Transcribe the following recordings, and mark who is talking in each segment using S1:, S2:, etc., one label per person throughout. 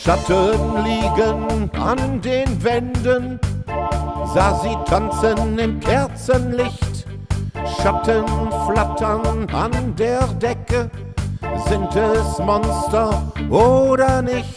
S1: Schatten liegen an den Wänden, sah sie tanzen im Kerzenlicht. Schatten flattern an der Decke, sind es Monster oder nicht?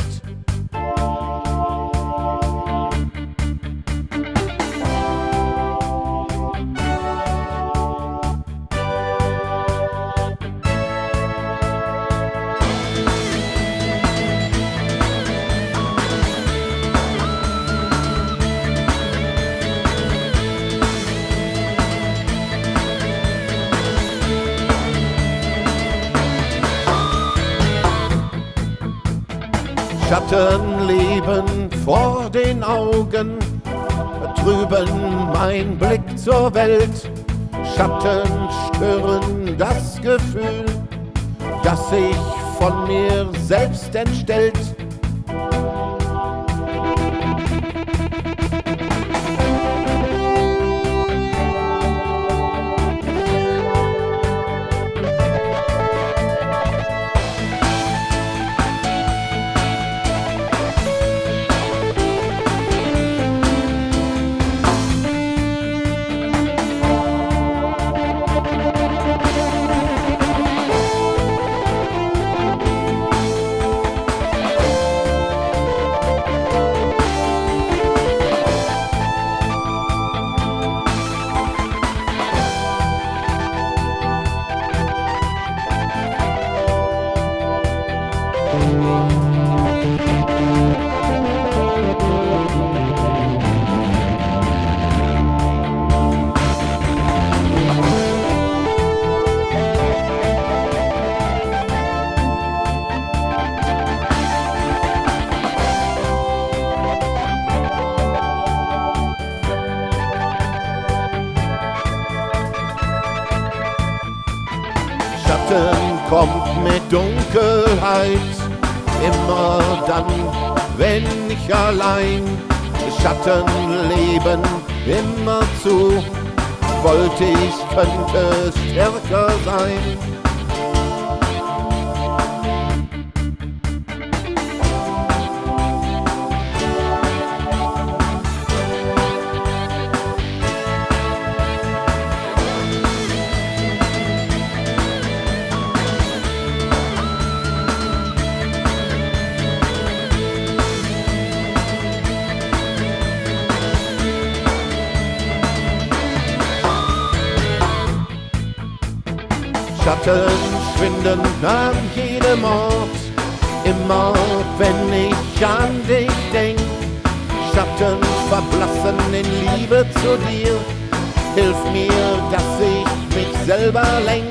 S1: Schatten leben vor den Augen, trüben mein Blick zur Welt. Schatten stören das Gefühl, das sich von mir selbst entstellt. Schatten kommt mit Dunkelheit, immer dann, wenn ich allein. Schatten leben immer zu, wollte ich, könnte stärker sein. Schatten schwinden an jedem Ort, immer wenn ich an dich denk. Schatten verblassen in Liebe zu dir, hilf mir, dass ich mich selber lenk.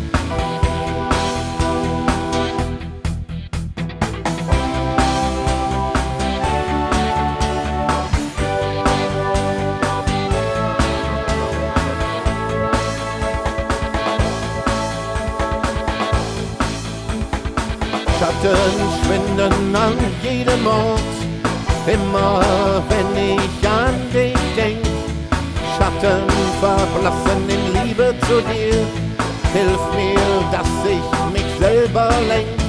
S1: Schatten schwinden an jedem Ort, immer wenn ich an dich denk. Schatten verblassen in Liebe zu dir, hilf mir, dass ich mich selber lenk.